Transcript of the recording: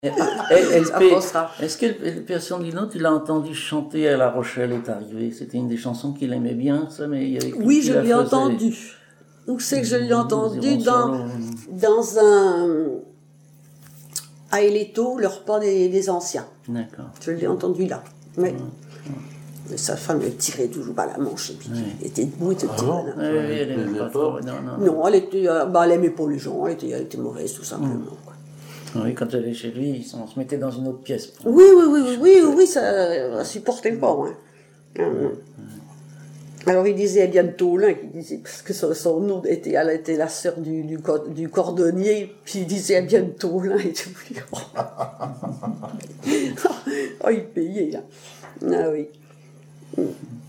Est-ce que le Père Sandino, tu l'as entendu chanter à La Rochelle est arrivé? C'était une des chansons qu'il aimait bien, ça, mais il y avait oui, je l'ai entendu. Où c'est que je l'ai entendu? Dans un... à Eletto, le repas des anciens. D'accord. Je l'ai entendu là. Oui. Sa femme le tirait toujours par la manche et puis elle était debout et tout. Elle aimait pas trop. Non, elle aimait pas les gens, elle était mauvaise tout simplement. Oui, quand elle allait chez lui, on se mettait dans une autre pièce. Oui, ça supportait pas. Alors il disait à Diane Taulin, parce que son nom elle était la sœur du cordonnier, puis il disait à Diane Taulin et tout. Oh, il payait. Ah oui.